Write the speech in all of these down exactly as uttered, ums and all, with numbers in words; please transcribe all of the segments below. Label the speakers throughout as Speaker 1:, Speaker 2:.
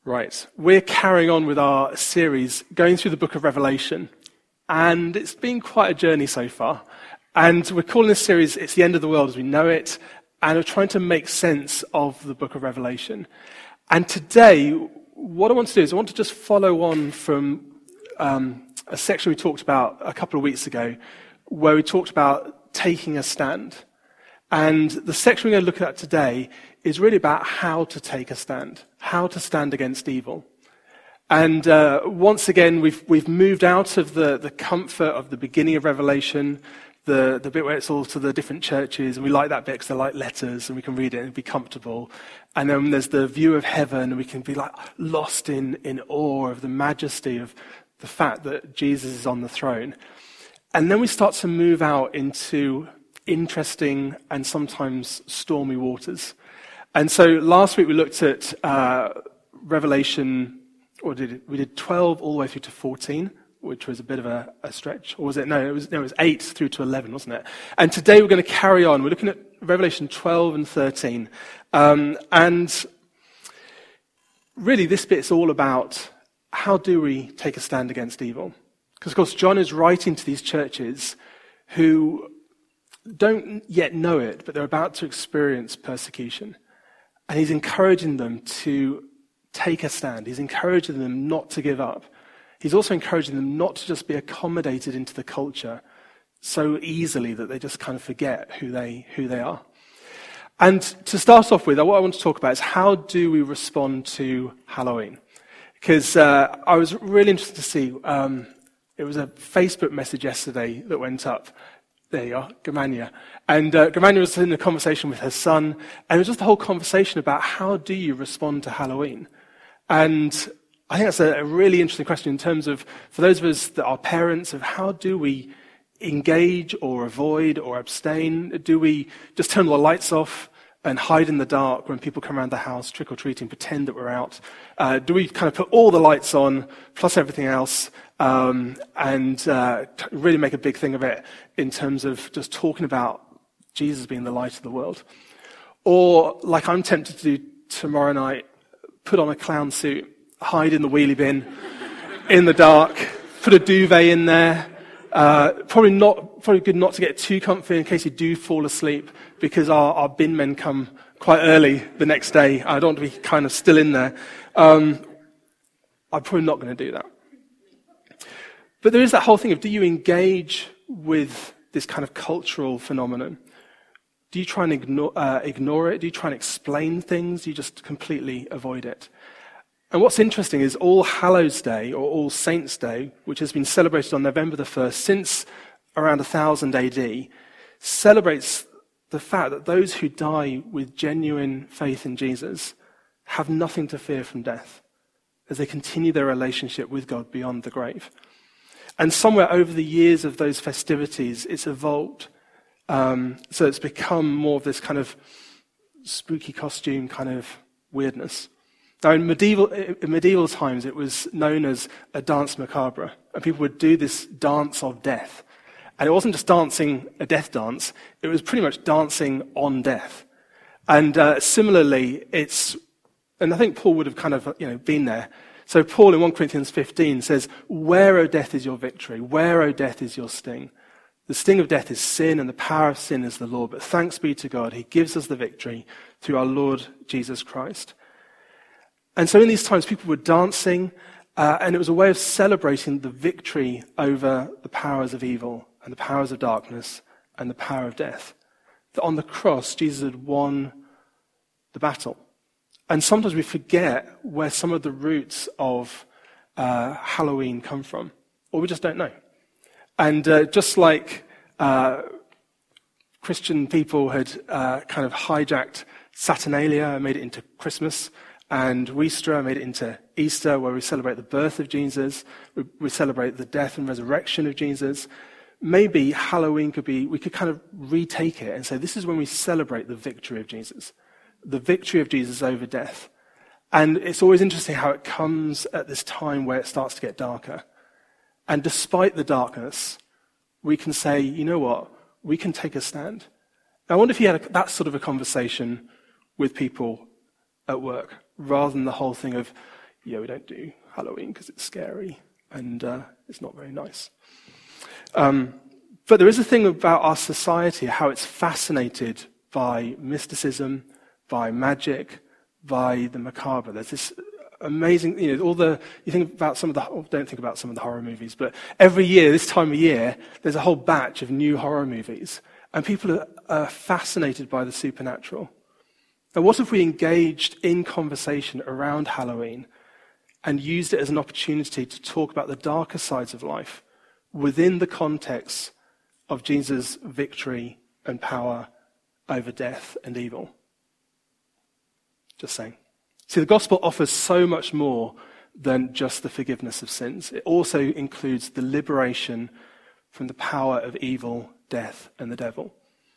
Speaker 1: Right, we're carrying on with our series, going through the book of Revelation, and it's been quite a journey so far. And we're calling this series, It's the End of the World as We Know It, and we're trying to make sense of the book of Revelation. And today, what I want to do is I want to just follow on from um, a section we talked about a couple of weeks ago, where we talked about taking a stand. And the section we're going to look at today is really about how to take a stand, how to stand against evil. And uh, once again, we've we've moved out of the, the comfort of the beginning of Revelation, the, the bit where it's all to the different churches, and we like that bit because they're like letters, and we can read it and be comfortable. And then there's the view of heaven, and we can be like lost in, in awe of the majesty of the fact that Jesus is on the throne. And then we start to move out into interesting and sometimes stormy waters. And so last week we looked at uh, Revelation, or did it? We did twelve all the way through to fourteen, which was a bit of a, a stretch. Or was it? No, it was, no, it was eight through to eleven, wasn't it? And today we're going to carry on. We're looking at Revelation twelve and thirteen. Um, and really this bit's all about how do we take a stand against evil? Because, of course, John is writing to these churches who don't yet know it, but they're about to experience persecution. And he's encouraging them to take a stand. He's encouraging them not to give up. He's also encouraging them not to just be accommodated into the culture so easily that they just kind of forget who they who they are. And to start off with, what I want to talk about is how do we respond to Halloween? Because uh, I was really interested to see, um, it was a Facebook message yesterday that went up. There you are, Germania. And uh, Germania was in a conversation with her son, and it was just the whole conversation about how do you respond to Halloween? And I think that's a, a really interesting question in terms of, for those of us that are parents, of how do we engage or avoid or abstain? Do we just turn all the lights off and hide in the dark when people come around the house, trick-or-treating, pretend that we're out? Uh, do we kind of put all the lights on, plus everything else, um, and uh, t- really make a big thing of it in terms of just talking about Jesus being the light of the world? Or, like I'm tempted to do tomorrow night, put on a clown suit, hide in the wheelie bin, in the dark, put a duvet in there. Uh, probably not, probably good not to get too comfy in case you do fall asleep, because our, our bin men come quite early the next day. I don't want to be kind of still in there. Um, I'm probably not going to do that. But there is that whole thing of, do you engage with this kind of cultural phenomenon? Do you try and ignore, uh, ignore it? Do you try and explain things? Do you just completely avoid it? And what's interesting is All Hallows Day, or All Saints' Day, which has been celebrated on November the first since around one thousand A D, celebrates the fact that those who die with genuine faith in Jesus have nothing to fear from death as they continue their relationship with God beyond the grave. And somewhere over the years of those festivities, it's evolved. Um, so it's become more of this kind of spooky costume kind of weirdness. Now, in medieval, in medieval times, it was known as a dance macabre, and people would do this dance of death. And it wasn't just dancing a death dance, it was pretty much dancing on death. And uh, similarly, it's, and I think Paul would have kind of, you know, been there. So Paul in First Corinthians fifteen says, "Where, O death, is your victory? Where, O death, is your sting? The sting of death is sin, and the power of sin is the law. But thanks be to God, he gives us the victory through our Lord Jesus Christ." And so in these times, people were dancing, uh, and it was a way of celebrating the victory over the powers of evil and the powers of darkness and the power of death. That on the cross, Jesus had won the battle. And sometimes we forget where some of the roots of uh, Halloween come from, or we just don't know. And uh, just like uh, Christian people had uh, kind of hijacked Saturnalia and made it into Christmas, and Weistra made it into Easter, where we celebrate the birth of Jesus, we, we celebrate the death and resurrection of Jesus. Maybe Halloween could be, we could kind of retake it and say, this is when we celebrate the victory of Jesus, the victory of Jesus over death. And it's always interesting how it comes at this time where it starts to get darker. And despite the darkness, we can say, you know what, we can take a stand. I wonder if you had a, that sort of a conversation with people at work, rather than the whole thing of, yeah, we don't do Halloween because it's scary and uh, it's not very nice. Um, but there is a thing about our society, how it's fascinated by mysticism, by magic, by the macabre. There's this amazing, you know, all the, you think about some of the, oh, don't think about some of the horror movies, but every year, this time of year, there's a whole batch of new horror movies, and people are, are fascinated by the supernatural. And what if we engaged in conversation around Halloween and used it as an opportunity to talk about the darker sides of life within the context of Jesus' victory and power over death and evil? Just saying. See, the gospel offers so much more than just the forgiveness of sins. It also includes the liberation from the power of evil, death, and the devil.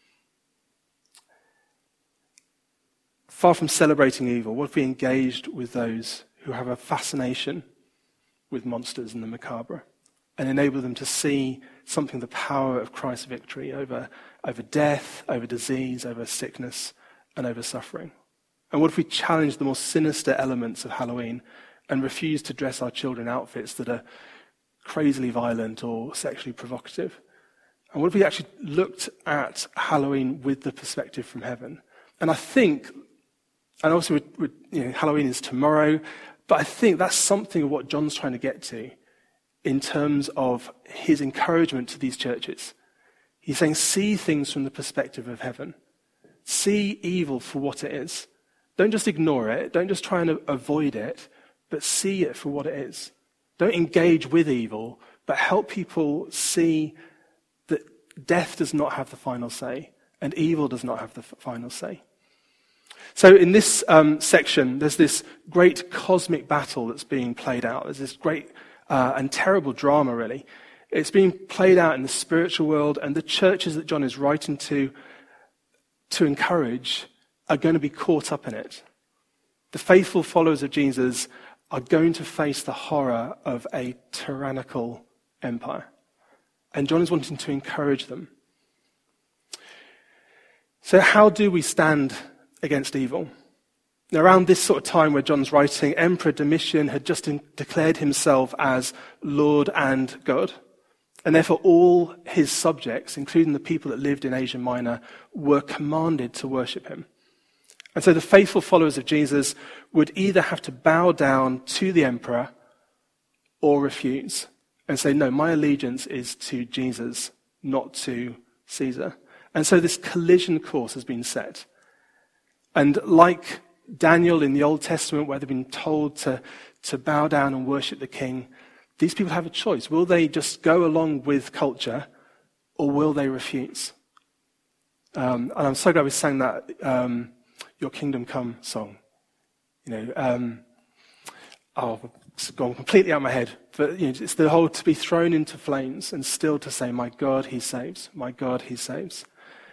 Speaker 1: Far from celebrating evil, what if we engaged with those who have a fascination with monsters and the macabre and enable them to see something of the power of Christ's victory over, over death, over disease, over sickness, and over suffering? And what if we challenge the more sinister elements of Halloween and refuse to dress our children in outfits that are crazily violent or sexually provocative? And what if we actually looked at Halloween with the perspective from heaven? And I think, and obviously we're, we're, you know, Halloween is tomorrow, but I think that's something of what John's trying to get to in terms of his encouragement to these churches. He's saying, see things from the perspective of heaven. See evil for what it is. Don't just ignore it. Don't just try and avoid it, but see it for what it is. Don't engage with evil, but help people see that death does not have the final say and evil does not have the final say. So in this um, section, there's this great cosmic battle that's being played out. There's this great uh, and terrible drama, really. It's being played out in the spiritual world, and the churches that John is writing to, to encourage, are going to be caught up in it. The faithful followers of Jesus are going to face the horror of a tyrannical empire. And John is wanting to encourage them. So how do we stand against evil? Now, around this sort of time where John's writing, Emperor Domitian had just in- declared himself as Lord and God. And therefore all his subjects, including the people that lived in Asia Minor, were commanded to worship him. And so the faithful followers of Jesus would either have to bow down to the emperor or refuse and say, no, my allegiance is to Jesus, not to Caesar. And so this collision course has been set. And like Daniel in the Old Testament, where they've been told to, to bow down and worship the king, these people have a choice. Will they just go along with culture, or will they refuse? Um, and I'm so glad we sang that um, Your Kingdom Come song. You know, um, oh, it's gone completely out of my head. But you know, it's the whole to be thrown into flames and still to say, my God, he saves. My God, he saves.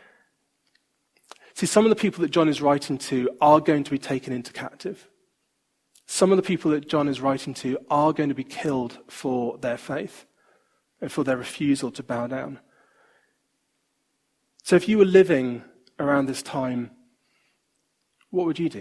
Speaker 1: See, some of the people that John is writing to are going to be taken into captive. Some of the people that John is writing to are going to be killed for their faith and for their refusal to bow down. So if you were living around this time, what would you do?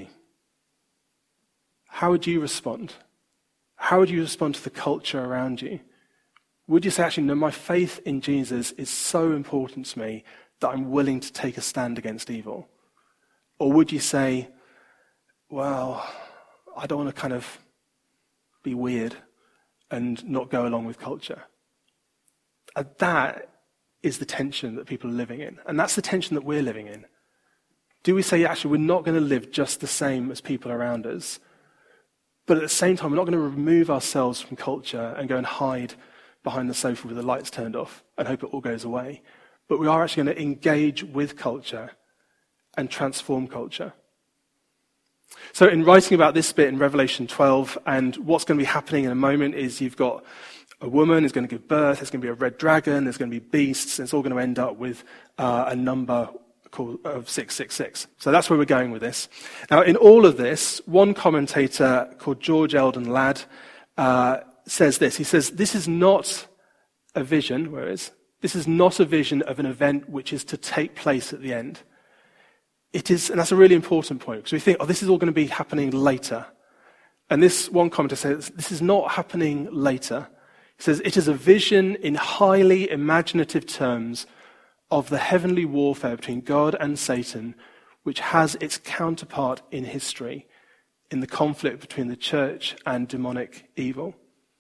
Speaker 1: How would you respond? How would you respond to the culture around you? Would you say, actually, no, my faith in Jesus is so important to me that I'm willing to take a stand against evil? Or would you say, well, I don't want to kind of be weird and not go along with culture? And that is the tension that people are living in. And that's the tension that we're living in. Do we say, actually, we're not going to live just the same as people around us, but at the same time, we're not going to remove ourselves from culture and go and hide behind the sofa with the lights turned off and hope it all goes away. But we are actually going to engage with culture and transform culture. So in writing about this bit in Revelation twelve, and what's going to be happening in a moment is you've got a woman who's going to give birth, there's going to be a red dragon, there's going to be beasts, and it's all going to end up with uh, a number called of six six six. So that's where we're going with this. Now, in all of this, one commentator called George Eldon Ladd uh, says this. He says, this is not a vision, where is? This is not a vision of an event which is to take place at the end. It is, and that's a really important point, because we think, oh, this is all going to be happening later. And this one commentator says, this is not happening later. He says, it is a vision in highly imaginative terms of the heavenly warfare between God and Satan, which has its counterpart in history, in the conflict between the church and demonic evil.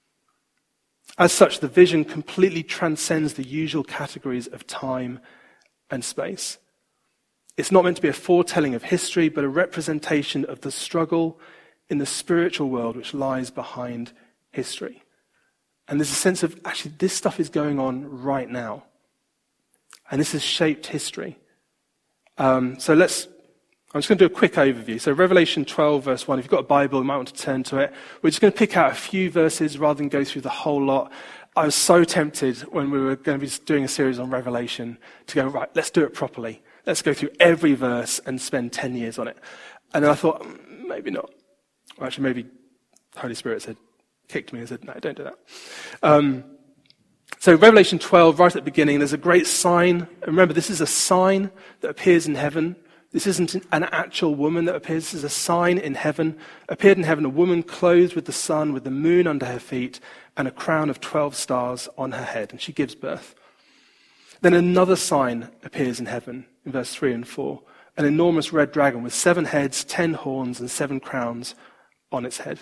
Speaker 1: As such, the vision completely transcends the usual categories of time and space. It's not meant to be a foretelling of history, but a representation of the struggle in the spiritual world which lies behind history. And there's a sense of, actually, this stuff is going on right now. And this has shaped history. Um, so let's, I'm just going to do a quick overview. So Revelation twelve, verse one, if you've got a Bible, you might want to turn to it. We're just going to pick out a few verses rather than go through the whole lot. I was so tempted when we were going to be doing a series on Revelation to go, right, let's do it properly. Let's go through every verse and spend ten years on it. And then I thought, maybe not. Well, actually, maybe the Holy Spirit said, kicked me and said, no, don't do that. Um, so Revelation twelve, right at the beginning, there's a great sign. Remember, this is a sign that appears in heaven. This isn't an actual woman that appears. This is a sign in heaven. Appeared in heaven, a woman clothed with the sun, with the moon under her feet, and a crown of twelve stars on her head. And she gives birth. Then another sign appears in heaven, in verse three and four. An enormous red dragon with seven heads, ten horns, and seven crowns on its head.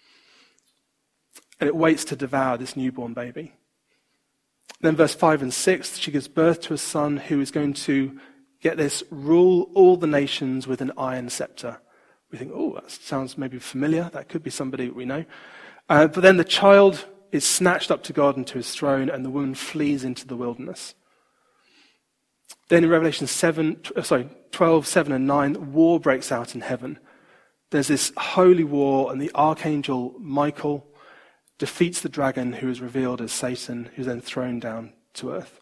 Speaker 1: And it waits to devour this newborn baby. Then verse five and six, she gives birth to a son who is going to, get this, rule all the nations with an iron scepter. We think, oh, that sounds maybe familiar. That could be somebody we know. Uh, but then the child is snatched up to God and to his throne, and the woman flees into the wilderness. Then in Revelation seven, sorry, twelve, seven and nine, war breaks out in heaven. There's this holy war, and the archangel Michael defeats the dragon who is revealed as Satan, who's then thrown down to earth.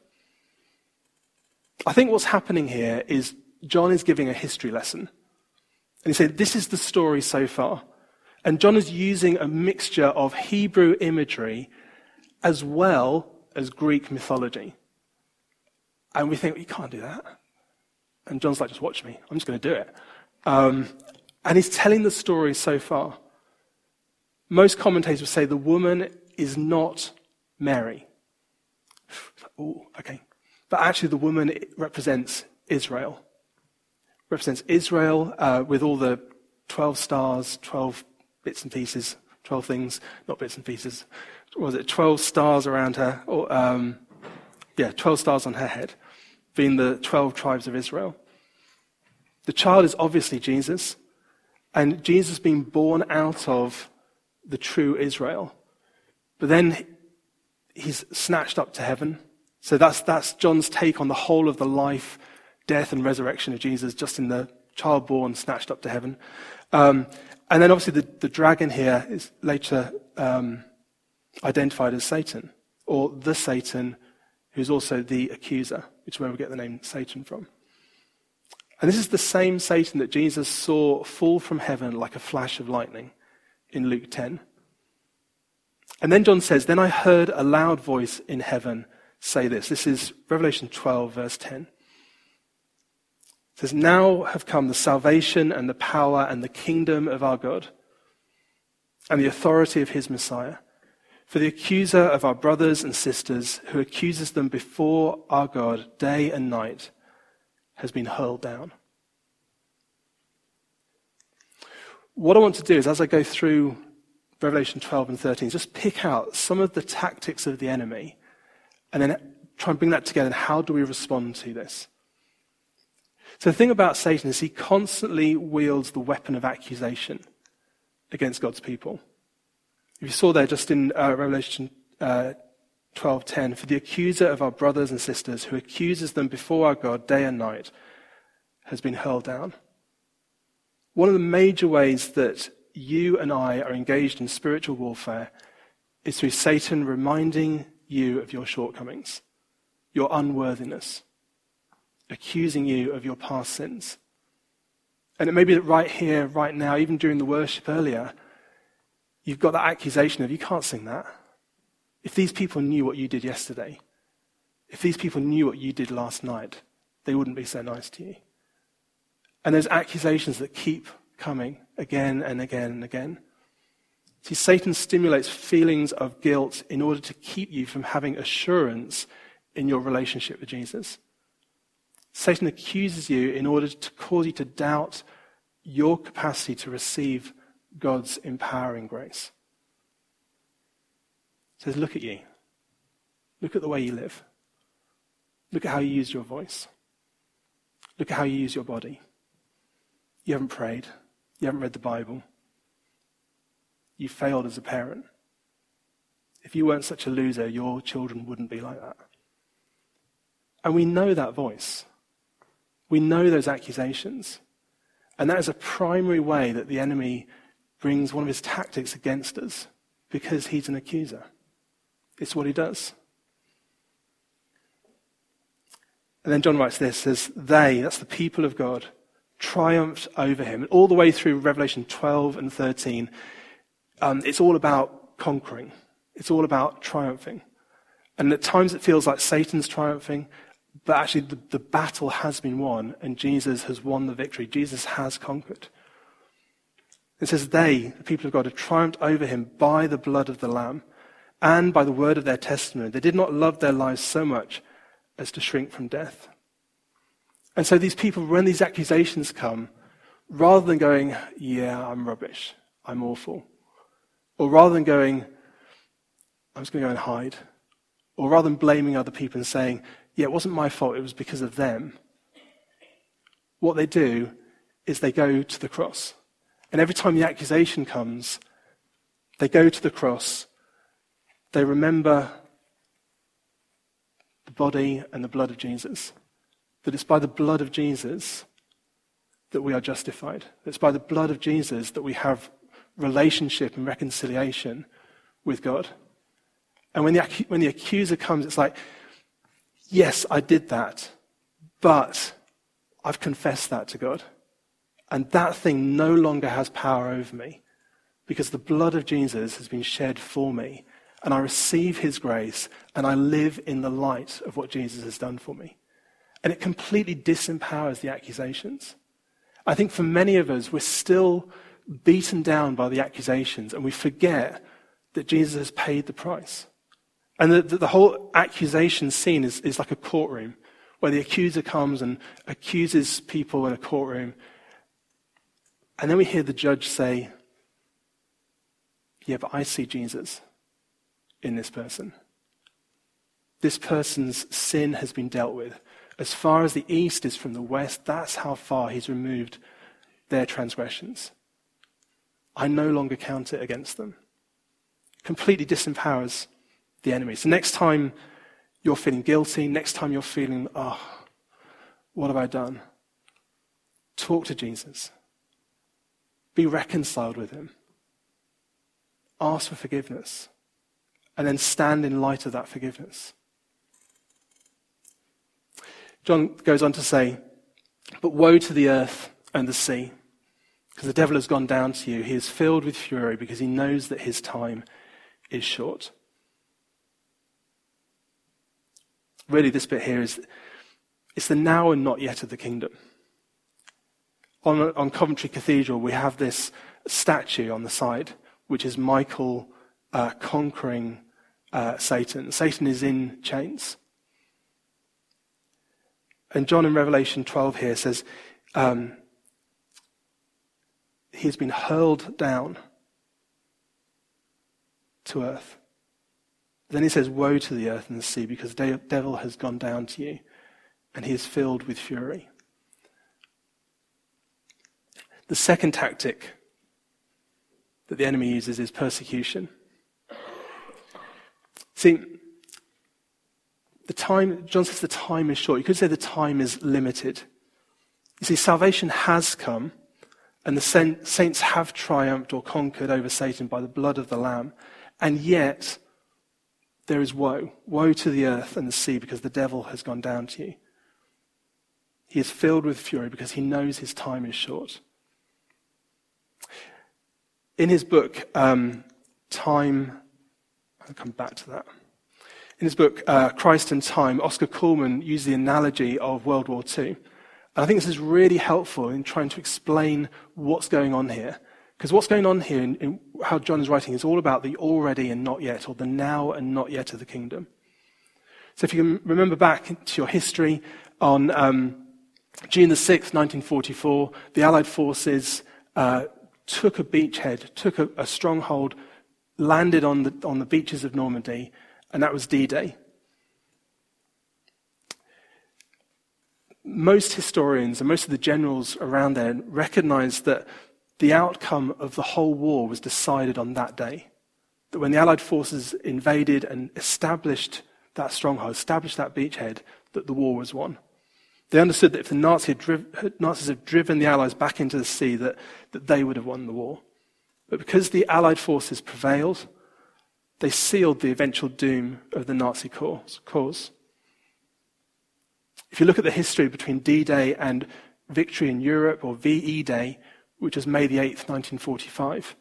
Speaker 1: I think what's happening here is John is giving a history lesson. And he said, this is the story so far. And John is using a mixture of Hebrew imagery as well as Greek mythology. And we think, you can't do that. And John's like, just watch me. I'm just going to do it. Um, and he's telling the story so far. Most commentators would say the woman is not Mary. Oh, okay. But actually the woman represents Israel. Represents Israel uh, with all the twelve stars, twelve bits and pieces, twelve things, not bits and pieces. What was it twelve stars around her? Or, um, yeah, twelve stars on her head, being the twelve tribes of Israel. The child is obviously Jesus, and Jesus being born out of the true Israel. But then he's snatched up to heaven. So that's that's John's take on the whole of the life, death, and resurrection of Jesus, just in the child born, snatched up to heaven. Um, and then obviously the, the dragon here is later um, identified as Satan, or the Satan, who's also the accuser, which is where we get the name Satan from. And this is the same Satan that Jesus saw fall from heaven like a flash of lightning in Luke ten. And then John says, then I heard a loud voice in heaven say this. This is Revelation twelve, verse ten. It says, now have come the salvation and the power and the kingdom of our God and the authority of his Messiah. For the accuser of our brothers and sisters, who accuses them before our God day and night, has been hurled down. What I want to do is, as I go through Revelation twelve and thirteen, just pick out some of the tactics of the enemy and then try and bring that together. And how do we respond to this? So the thing about Satan is he constantly wields the weapon of accusation against God's people. If you saw there just in uh, Revelation uh, twelve ten, for the accuser of our brothers and sisters, who accuses them before our God day and night, has been hurled down. One of the major ways that you and I are engaged in spiritual warfare is through Satan reminding you of your shortcomings, your unworthiness, accusing you of your past sins. And it may be that right here, right now, even during the worship earlier, you've got that accusation of, you can't sing that. If these people knew what you did yesterday, if these people knew what you did last night, they wouldn't be so nice to you. And there's accusations that keep coming again and again and again. See, Satan stimulates feelings of guilt in order to keep you from having assurance in your relationship with Jesus. Satan accuses you in order to cause you to doubt your capacity to receive God's empowering grace. He says, look at you. Look at the way you live. Look at how you use your voice. Look at how you use your body. You haven't prayed. You haven't read the Bible. You failed as a parent. If you weren't such a loser, your children wouldn't be like that. And we know that voice. We know those accusations. And that is a primary way that the enemy brings one of his tactics against us, because he's an accuser. It's what he does. And then John writes this, says, they, that's the people of God, triumphed over him. And all the way through Revelation twelve and thirteen, um, it's all about conquering. It's all about triumphing. And at times it feels like Satan's triumphing, but actually the, the battle has been won, and Jesus has won the victory. Jesus has conquered. It says they, the people of God, have triumphed over him by the blood of the Lamb and by the word of their testimony. They did not love their lives so much as to shrink from death. And so these people, when these accusations come, rather than going, yeah, I'm rubbish, I'm awful, or rather than going, I'm just going to go and hide, or rather than blaming other people and saying, yeah, it wasn't my fault, it was because of them, what they do is they go to the cross. And every time the accusation comes, they go to the cross, they remember the body and the blood of Jesus. That it's by the blood of Jesus that we are justified. It's by the blood of Jesus that we have relationship and reconciliation with God. And when the, when the accuser comes, it's like, yes, I did that, but I've confessed that to God. And that thing no longer has power over me, because the blood of Jesus has been shed for me, and I receive his grace, and I live in the light of what Jesus has done for me. And it completely disempowers the accusations. I think for many of us, we're still beaten down by the accusations, and we forget that Jesus has paid the price. And the, the, the whole accusation scene is, is like a courtroom, where the accuser comes and accuses people in a courtroom, and then we hear the judge say, yeah, but I see Jesus in this person. This person's sin has been dealt with. As far as the east is from the west, that's how far he's removed their transgressions. I no longer count it against them. Completely disempowers the enemy. So next time you're feeling guilty, next time you're feeling, oh, what have I done? Talk to Jesus. Be reconciled with him. Ask for forgiveness. And then stand in light of that forgiveness. John goes on to say, but woe to the earth and the sea, because the devil has gone down to you. He is filled with fury because he knows that his time is short. Really, this bit here is, it's the now and not yet of the kingdom. On, on Coventry Cathedral, we have this statue on the side, which is Michael uh, conquering uh, Satan. Satan is in chains. And John in Revelation twelve here says, um, he's been hurled down to earth. Then he says, woe to the earth and the sea, because the devil has gone down to you, and he is filled with fury. The second tactic that the enemy uses is persecution. See, the time, John says the time is short. You could say the time is limited. You see, salvation has come, and the saints have triumphed or conquered over Satan by the blood of the Lamb, and yet there is woe. Woe to the earth and the sea, because the devil has gone down to you. He is filled with fury because he knows his time is short. In his book, um, Time, I'll come back to that. In his book, uh, Christ and Time, Oscar Kuhlman used the analogy of World War Two. And I think this is really helpful in trying to explain what's going on here. Because what's going on here in, in how John is writing is all about the already and not yet, or the now and not yet of the kingdom. So if you can remember back to your history, on um, June the sixth, nineteen forty-four, the Allied forces uh, took a beachhead, took a, a stronghold, landed on the, on the beaches of Normandy, and that was D-Day. Most historians and most of the generals around there recognized that the outcome of the whole war was decided on that day. That when the Allied forces invaded and established that stronghold, established that beachhead, that the war was won. They understood that if the Nazi had driv- Nazis had driven the Allies back into the sea, that, that they would have won the war. But because the Allied forces prevailed, they sealed the eventual doom of the Nazi cause. cause. If you look at the history between D-Day and victory in Europe, or V E Day, which was May the eighth, nineteen forty-five,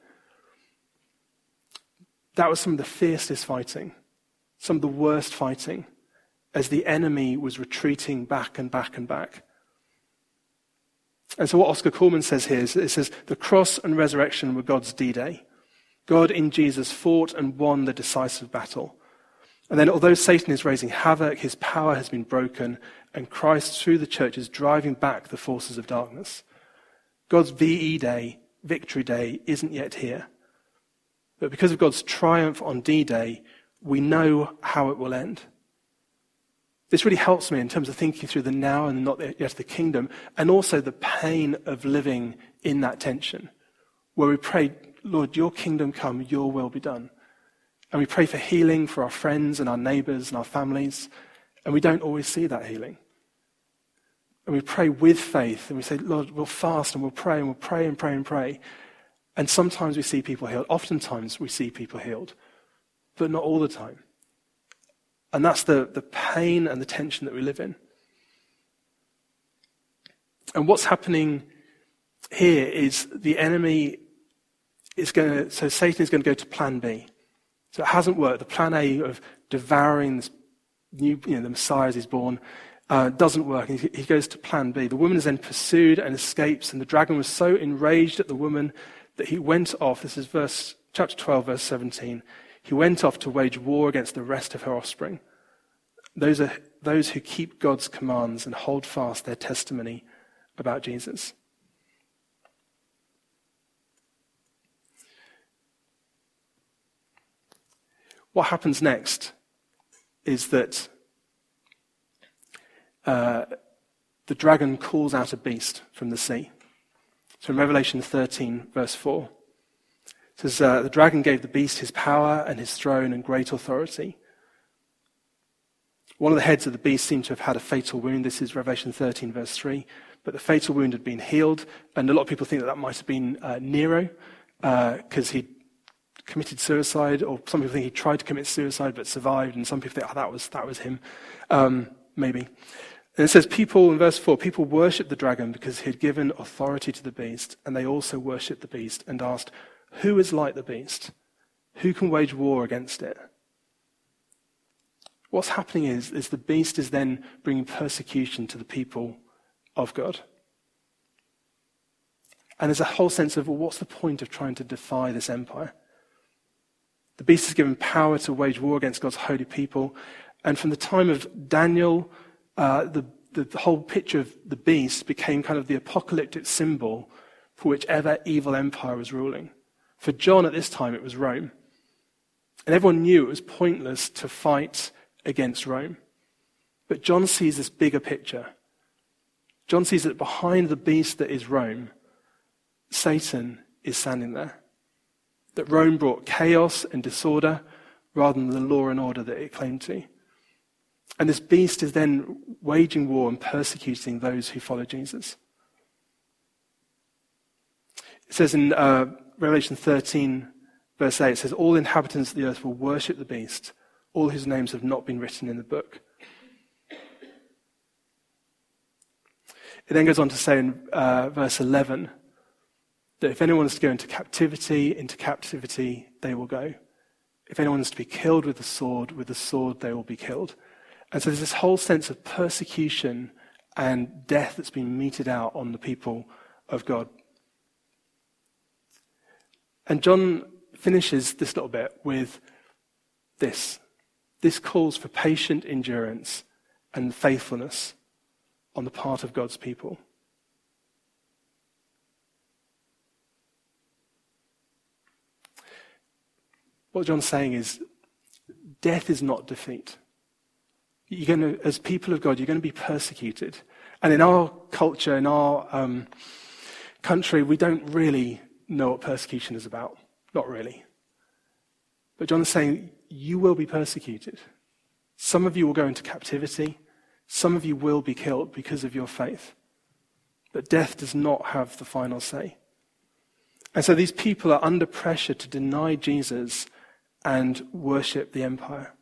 Speaker 1: that was some of the fiercest fighting, some of the worst fighting, as the enemy was retreating back and back and back. And so what Oscar Kuhlman says here is, it says, the cross and resurrection were God's D-Day. God in Jesus fought and won the decisive battle. And then although Satan is raising havoc, his power has been broken, and Christ through the church is driving back the forces of darkness. God's V E Day, Victory Day, isn't yet here. But because of God's triumph on D-Day, we know how it will end. This really helps me in terms of thinking through the now and not yet of the kingdom, and also the pain of living in that tension, where we pray, Lord, your kingdom come, your will be done. And we pray for healing for our friends and our neighbors and our families, and we don't always see that healing. And we pray with faith, and we say, Lord, we'll fast and we'll pray and we'll pray and pray and pray. And sometimes we see people healed. Oftentimes we see people healed, but not all the time. And that's the, the pain and the tension that we live in. And what's happening here is the enemy is going to, so Satan is going to go to plan B. So it hasn't worked. The plan A of devouring this new, you know, the Messiah as he's born, uh, doesn't work. And he, he goes to plan B. The woman is then pursued and escapes, and the dragon was so enraged at the woman that he went off. This is verse chapter twelve, verse seventeen. He went off to wage war against the rest of her offspring. Those are those who keep God's commands and hold fast their testimony about Jesus. What happens next is that uh, the dragon calls out a beast from the sea. So in Revelation thirteen, verse four, it says, uh, the dragon gave the beast his power and his throne and great authority. One of the heads of the beast seemed to have had a fatal wound. This is Revelation thirteen, verse three. But the fatal wound had been healed, and a lot of people think that that might have been uh, Nero, because uh, he committed suicide, or some people think he tried to commit suicide but survived, and some people think, oh, that was that was him, um, maybe. And it says, people, in verse four, people worshipped the dragon because he had given authority to the beast, and they also worshipped the beast and asked, who is like the beast? Who can wage war against it? What's happening is, is the beast is then bringing persecution to the people of God. And there's a whole sense of, well, what's the point of trying to defy this empire? The beast is given power to wage war against God's holy people. And from the time of Daniel, uh, the, the, the whole picture of the beast became kind of the apocalyptic symbol for whichever evil empire was ruling. For John at this time, it was Rome. And everyone knew it was pointless to fight against Rome. But John sees this bigger picture. John sees that behind the beast that is Rome, Satan is standing there. That Rome brought chaos and disorder rather than the law and order that it claimed to. And this beast is then waging war and persecuting those who follow Jesus. It says in uh, Revelation thirteen, verse eight, it says, all inhabitants of the earth will worship the beast, all whose names have not been written in the book. It then goes on to say in uh, verse eleven, that if anyone is to go into captivity, into captivity they will go. If anyone is to be killed with the sword, with the sword they will be killed. And so there's this whole sense of persecution and death that's been meted out on the people of God. And John finishes this little bit with this. This calls for patient endurance and faithfulness on the part of God's people. What John's saying is, death is not defeat. You're going to, as people of God, you're going to be persecuted. And in our culture, in our um, country, we don't really know what persecution is about. Not really. But John is saying, you will be persecuted. Some of you will go into captivity. Some of you will be killed because of your faith. But death does not have the final say. And so these people are under pressure to deny Jesus and worship the empire.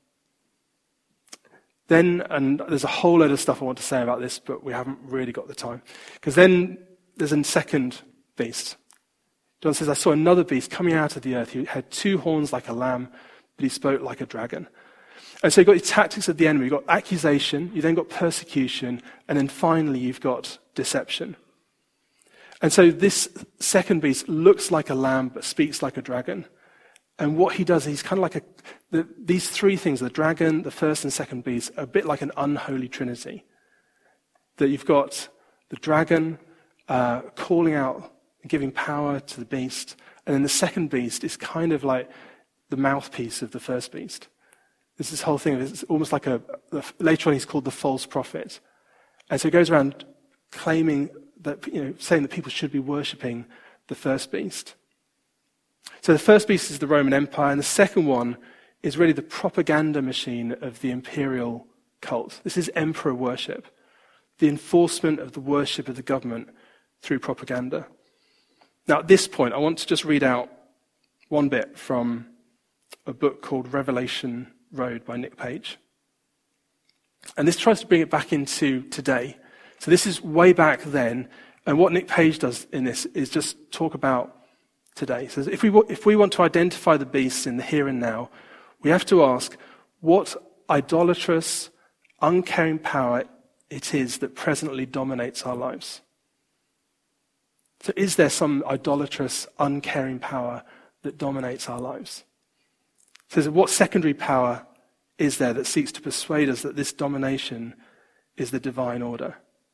Speaker 1: Then, and there's a whole load of stuff I want to say about this, but we haven't really got the time. Because then there's a second beast. John says, I saw another beast coming out of the earth. He had two horns like a lamb, but he spoke like a dragon. And so you've got the tactics of the enemy. You've got accusation, you then got persecution, and then finally you've got deception. And so this second beast looks like a lamb, but speaks like a dragon. And what he does, he's kind of like a, the, these three things, the dragon, the first and second beast, are a bit like an unholy trinity. That you've got the dragon uh, calling out, giving power to the beast, and then the second beast is kind of like the mouthpiece of the first beast. There's this whole thing, it's almost like a, later on he's called the false prophet. And so he goes around claiming that, you know, saying that people should be worshipping the first beast. So the first beast is the Roman Empire, and the second one is really the propaganda machine of the imperial cult. This is emperor worship, the enforcement of the worship of the government through propaganda. Now, at this point, I want to just read out one bit from a book called Revelation Road by Nick Page. And this tries to bring it back into today. So this is way back then, and what Nick Page does in this is just talk about today. So if we, if we want to identify the beasts in the here and now, we have to ask what idolatrous, uncaring power it is that presently dominates our lives. So is there some idolatrous, uncaring power that dominates our lives? So what secondary power is there that seeks to persuade us that this domination is the divine order?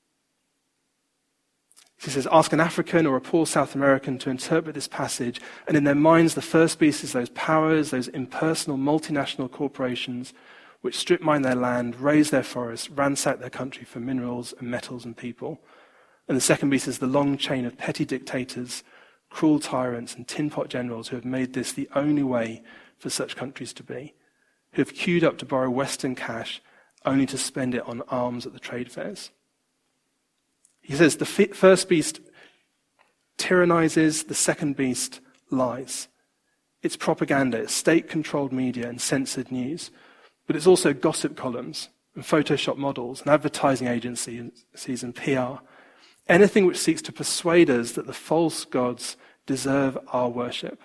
Speaker 1: He says, ask an African or a poor South American to interpret this passage, and in their minds the first beast is those powers, those impersonal multinational corporations which strip mine their land, raze their forests, ransack their country for minerals and metals and people. And the second beast is the long chain of petty dictators, cruel tyrants and tin-pot generals who have made this the only way for such countries to be, who have queued up to borrow Western cash only to spend it on arms at the trade fairs. He says the first beast tyrannizes, the second beast lies. It's propaganda, it's state-controlled media and censored news, but it's also gossip columns and Photoshop models and advertising agencies and P R. Anything which seeks to persuade us that the false gods deserve our worship.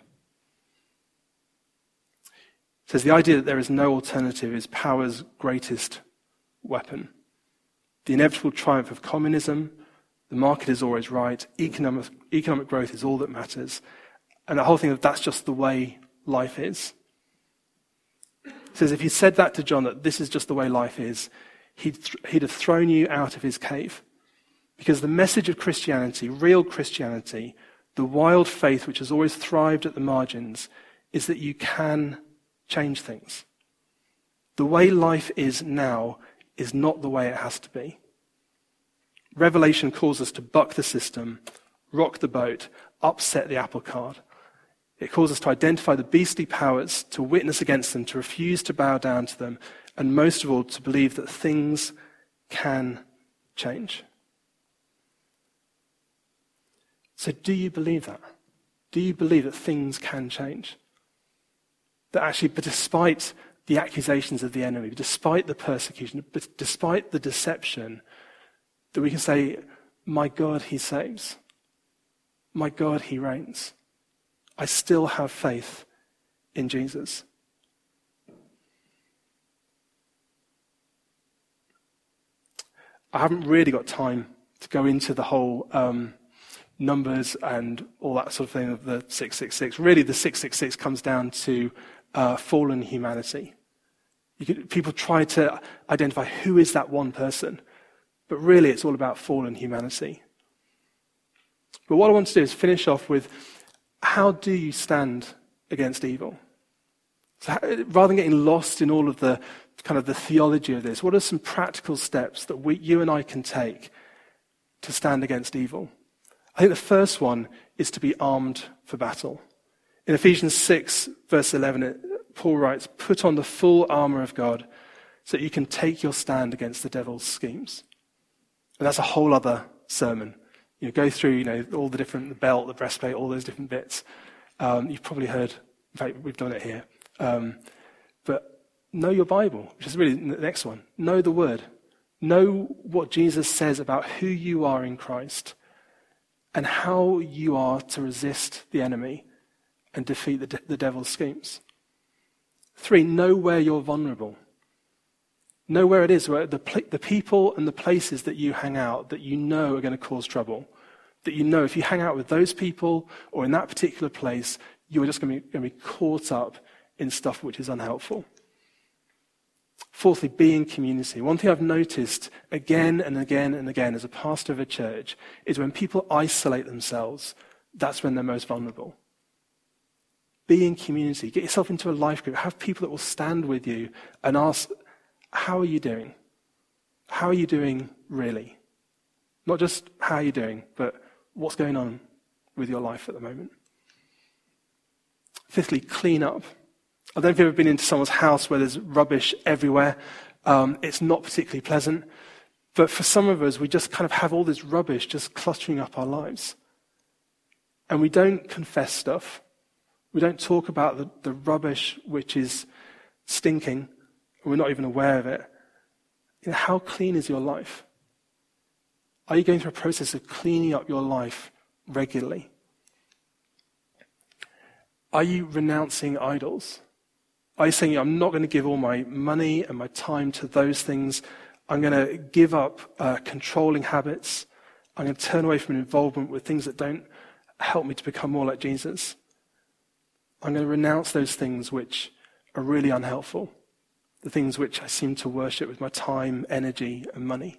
Speaker 1: It says the idea that there is no alternative is power's greatest weapon. The inevitable triumph of communism, the market is always right, economic, economic growth is all that matters, and the whole thing of that's just the way life is. It says if he said that to John, that this is just the way life is, he'd, th- he'd have thrown you out of his cave. Because the message of Christianity, real Christianity, the wild faith which has always thrived at the margins, is that you can change things. The way life is now is not the way it has to be. Revelation calls us to buck the system, rock the boat, upset the apple cart. It calls us to identify the beastly powers, to witness against them, to refuse to bow down to them, and most of all, to believe that things can change. So do you believe that? Do you believe that things can change? That actually, but despite the accusations of the enemy, despite the persecution, but despite the deception, that we can say, my God, he saves. My God, he reigns. I still have faith in Jesus. I haven't really got time to go into the whole um, numbers and all that sort of thing of the six six six. Really, the six six six comes down to uh, fallen humanity. You could, people try to identify who is that one person, but really it's all about fallen humanity. But what I want to do is finish off with, how do you stand against evil? So how, rather than getting lost in all of the kind of the theology of this, what are some practical steps that we, you and I can take to stand against evil? I think the first one is to be armed for battle. In Ephesians six, verse eleven, it, Paul writes, "Put on the full armor of God so that you can take your stand against the devil's schemes." And that's a whole other sermon. You know, go through, you know, all the different, the belt, the breastplate, all those different bits. Um, you've probably heard, in fact, we've done it here. Um, but know your Bible, which is really the next one. Know the Word. Know what Jesus says about who you are in Christ and how you are to resist the enemy and defeat the, de- the devil's schemes. Three, know where you're vulnerable. Know where it is, where the, pl- the people and the places that you hang out that you know are going to cause trouble. That you know if you hang out with those people or in that particular place, you're just going to be, going to be caught up in stuff which is unhelpful. Fourthly, be in community. One thing I've noticed again and again and again as a pastor of a church is when people isolate themselves, that's when they're most vulnerable. Be in community. Get yourself into a life group. Have people that will stand with you and ask, how are you doing? How are you doing really? Not just how are you doing, but what's going on with your life at the moment. Fifthly, clean up. I don't know if you've ever been into someone's house where there's rubbish everywhere. Um, it's not particularly pleasant. But for some of us, we just kind of have all this rubbish just cluttering up our lives. And we don't confess stuff. We don't talk about the, the rubbish which is stinking. We're not even aware of it. You know, how clean is your life? Are you going through a process of cleaning up your life regularly? Are you renouncing idols? Are you saying, I'm not going to give all my money and my time to those things. I'm going to give up uh, controlling habits. I'm going to turn away from involvement with things that don't help me to become more like Jesus. I'm going to renounce those things which are really unhelpful. The things which I seem to worship with my time, energy, and money.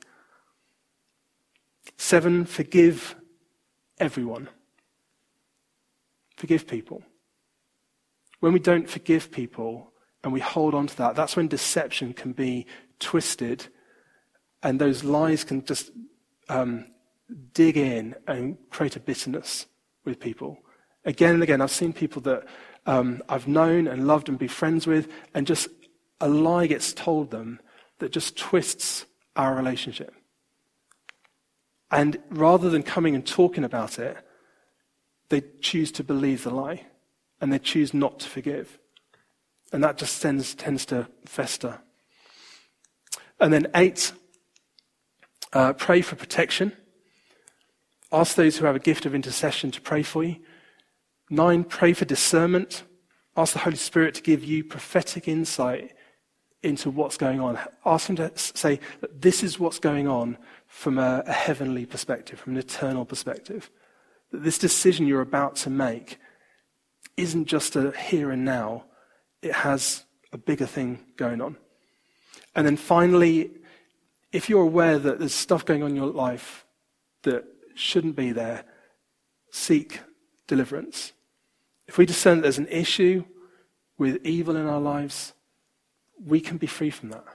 Speaker 1: Seven, forgive everyone. Forgive people. When we don't forgive people and we hold on to that, that's when deception can be twisted and those lies can just um, dig in and create a bitterness with people. Again and again, I've seen people that um, I've known and loved and be friends with, and just a lie gets told them that just twists our relationship. And rather than coming and talking about it, they choose to believe the lie. And they choose not to forgive. And that just tends, tends to fester. And then eight, uh, pray for protection. Ask those who have a gift of intercession to pray for you. Nine, pray for discernment. Ask the Holy Spirit to give you prophetic insight into what's going on. Ask him to say that this is what's going on from a, a heavenly perspective, from an eternal perspective. That this decision you're about to make isn't just a here and now. It has a bigger thing going on. And then finally, if you're aware that there's stuff going on in your life that shouldn't be there, seek deliverance. If we discern that there's an issue with evil in our lives, we can be free from that.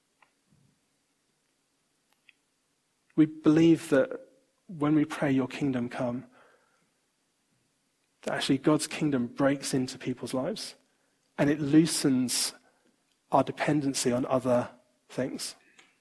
Speaker 1: We believe that when we pray, your kingdom come, that actually God's kingdom breaks into people's lives and it loosens our dependency on other things.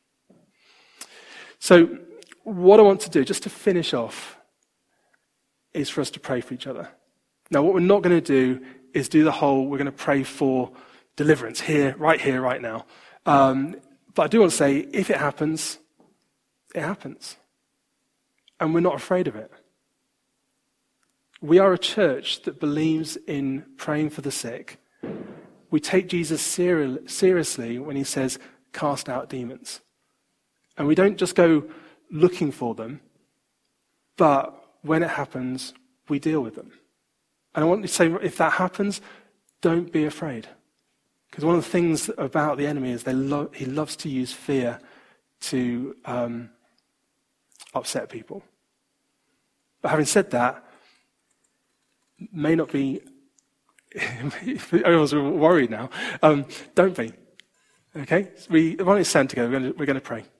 Speaker 1: So what I want to do, just to finish off, is for us to pray for each other. Now, what we're not going to do is do the whole, we're going to pray for deliverance here, right here, right now. Um, but I do want to say, if it happens, it happens. And we're not afraid of it. We are a church that believes in praying for the sick. We take Jesus seri- seriously when he says, cast out demons. And we don't just go looking for them, but when it happens, we deal with them. And I want to say, if that happens, don't be afraid. Because one of the things about the enemy is they lo- he loves to use fear to um, upset people. But having said that, may not be, everyone's worried now, um, don't be. Okay? We, why don't we stand together, we're going to, we're going to pray.